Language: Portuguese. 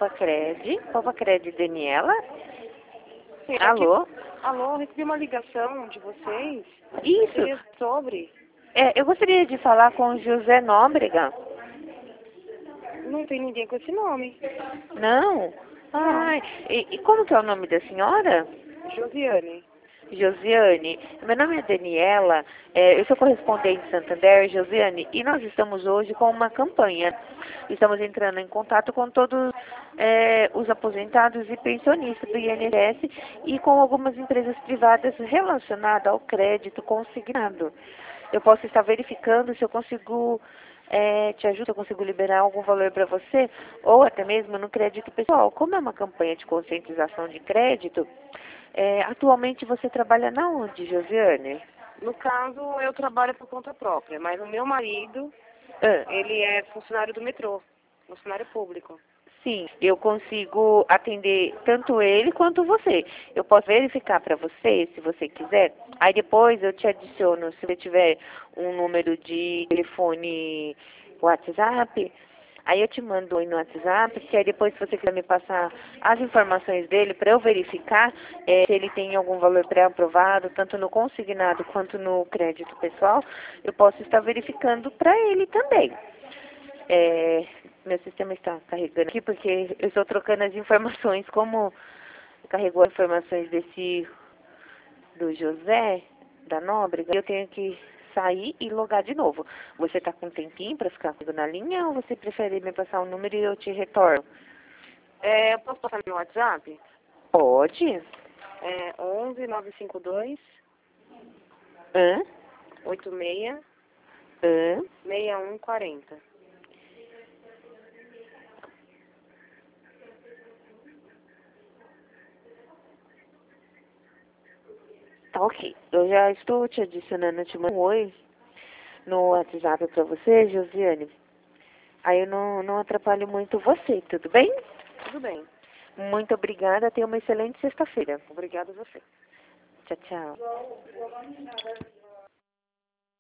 Povacred Daniela? Sim, Alô? Alô, recebi uma ligação de vocês. Isso. Seria sobre? Eu gostaria de falar com o José Nóbrega. Não tem ninguém com esse nome. Não? Ai, e como que é o nome da senhora? Josiane. Josiane. Meu nome é Daniela, eu sou correspondente de Santander, Josiane, e nós estamos hoje com uma campanha. Estamos entrando em contato com todos os aposentados e pensionistas do INSS e com algumas empresas privadas relacionadas ao crédito consignado. Eu posso estar verificando se eu consigo te ajudar, se eu consigo liberar algum valor para você, ou até mesmo no crédito pessoal. Como é uma campanha de conscientização de crédito, atualmente você trabalha na onde, Josiane? No caso, eu trabalho por conta própria, mas o meu marido, ele é funcionário do metrô, funcionário público. Sim, eu consigo atender tanto ele quanto você. Eu posso verificar para você, se você quiser. Aí depois eu te adiciono, se você tiver um número de telefone WhatsApp, aí eu te mando no WhatsApp, que aí depois se você quiser me passar as informações dele para eu verificar se ele tem algum valor pré-aprovado, tanto no consignado quanto no crédito pessoal, eu posso estar verificando para ele também. Meu sistema está carregando aqui porque eu estou trocando as informações, como carregou as informações do José, da Nóbrega, eu tenho que sair e logar de novo. Você está com um tempinho para ficar comigo na linha ou você prefere me passar um número e eu te retorno? Eu posso passar no meu WhatsApp? Pode. 11 952 Hã? 86 Hã? 6140. Tá ok. Eu já estou te adicionando, te mando um oi no WhatsApp para você, Josiane. Aí eu não atrapalho muito você, tudo bem? Tudo bem. Muito obrigada. Tenha uma excelente sexta-feira. Obrigada a você. Tchau, tchau.